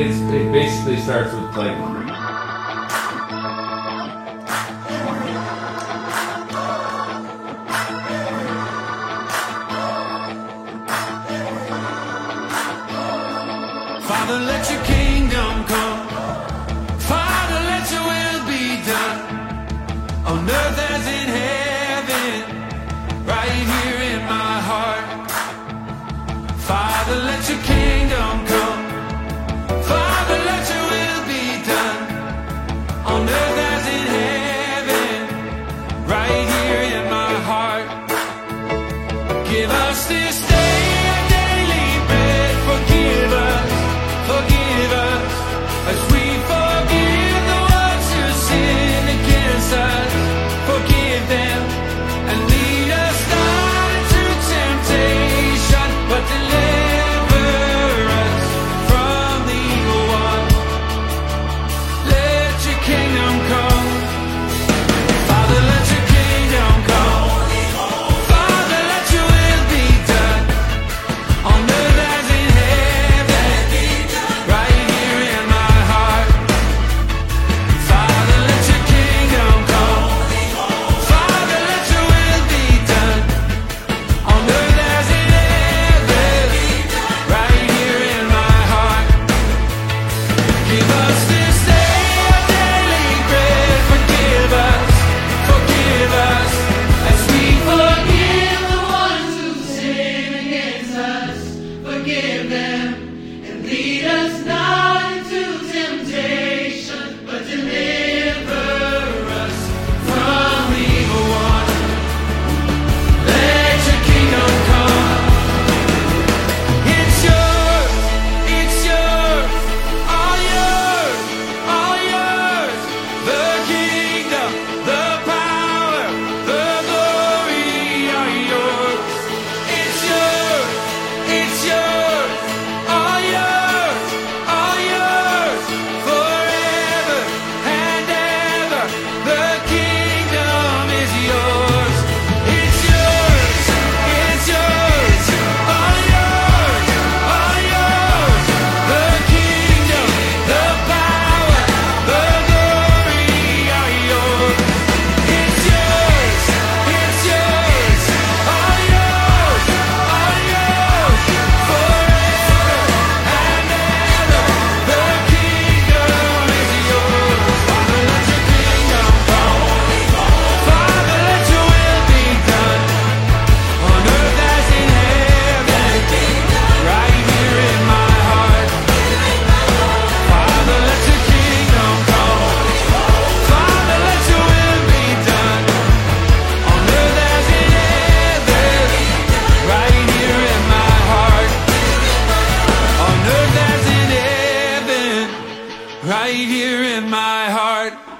it basically starts with like. Father, let your kingdom come. Father, let your will be done on earth as in heaven, right here in my heart. Father, let your kingdom come. Father, let your will be done on earth as in heaven, right here in my heart. Give us this day our daily bread. Forgive us as we forgive the ones who sin against us. Forgive them and lead us not into temptation, but deliver us from the evil one. Let your kingdom come. Father, let your kingdom come. Father, let your will be done on earth as in heaven, right here in my heart. Father, let your kingdom come. Father, let your will be done on earth as in heaven, right here in my heart. Give us this day our daily bread. Forgive us as we forgive the ones who sin against us. Forgive them and lead us not into temptation, but deliver us from the evil one. Let your kingdom come. It's yours, all yours, all yours. The kingdom, the power, the glory are yours. It's yours, all yours, forever and ever. The kingdom is yours. It's yours, all yours, the kingdom, the power, the glory are yours. It's yours, all yours, forever and ever. The kingdom is yours. Father, let your kingdom come. Father, let your will be done on earth as in heaven, right here in my heart. Father, let your kingdom come. Father, let your will be done on earth as in heaven, right here in my heart. On earth as in heaven, right here in my heart.